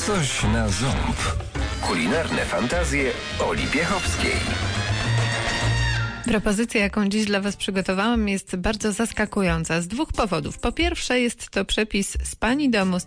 Coś na ząb. Kulinarne fantazje Oli Piechowskiej. Propozycja, jaką dziś dla Was przygotowałam, jest bardzo zaskakująca z dwóch powodów. Po pierwsze, jest to przepis z Pani domu z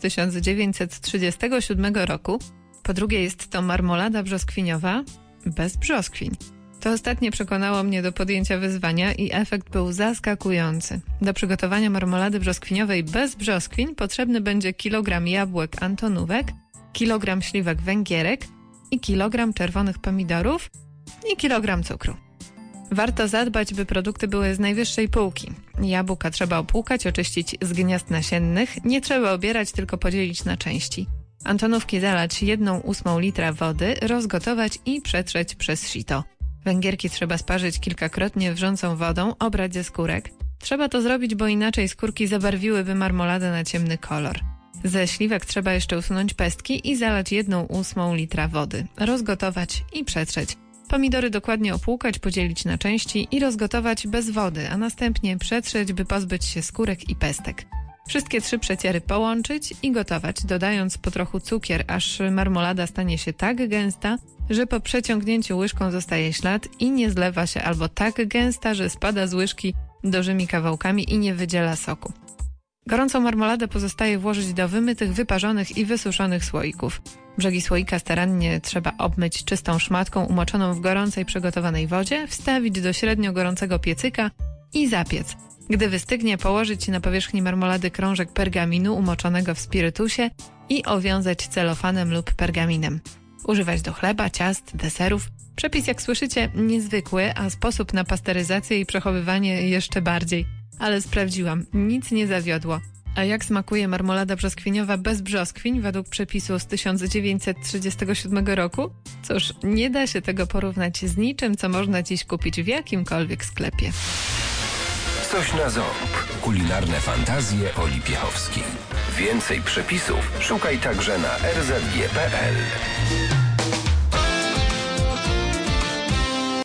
1937 roku. Po drugie, jest to marmolada brzoskwiniowa bez brzoskwiń. To ostatnie przekonało mnie do podjęcia wyzwania i efekt był zaskakujący. Do przygotowania marmolady brzoskwiniowej bez brzoskwiń potrzebny będzie kilogram jabłek antonówek, kilogram śliwek węgierek i kilogram czerwonych pomidorów i kilogram cukru. Warto zadbać, by produkty były z najwyższej półki. Jabłka trzeba opłukać, oczyścić z gniazd nasiennych. Nie trzeba obierać, tylko podzielić na części. Antonówki zalać 1/8 litra wody, rozgotować i przetrzeć przez sito. Węgierki trzeba sparzyć kilkakrotnie wrzącą wodą, obrać ze skórek. Trzeba to zrobić, bo inaczej skórki zabarwiłyby marmoladę na ciemny kolor. Ze śliwek trzeba jeszcze usunąć pestki i zalać 1/8 litra wody. Rozgotować i przetrzeć. Pomidory dokładnie opłukać, podzielić na części i rozgotować bez wody, a następnie przetrzeć, by pozbyć się skórek i pestek. Wszystkie 3 przeciery połączyć i gotować, dodając po trochu cukier, aż marmolada stanie się tak gęsta, że po przeciągnięciu łyżką zostaje ślad i nie zlewa się, albo tak gęsta, że spada z łyżki dużymi kawałkami i nie wydziela soku. Gorącą marmoladę pozostaje włożyć do wymytych, wyparzonych i wysuszonych słoików. Brzegi słoika starannie trzeba obmyć czystą szmatką umoczoną w gorącej przygotowanej wodzie, wstawić do średnio gorącego piecyka i zapiec. Gdy wystygnie, położyć na powierzchni marmolady krążek pergaminu umoczonego w spirytusie i owiązać celofanem lub pergaminem. Używać do chleba, ciast, deserów. Przepis, jak słyszycie, niezwykły, a sposób na pasteryzację i przechowywanie jeszcze bardziej. Ale sprawdziłam, nic nie zawiodło. A jak smakuje marmolada brzoskwiniowa bez brzoskwiń według przepisu z 1937 roku? Cóż, nie da się tego porównać z niczym, co można dziś kupić w jakimkolwiek sklepie. Coś na ząb. Kulinarne fantazje Oli Piechowskiej. Więcej przepisów szukaj także na rzg.pl.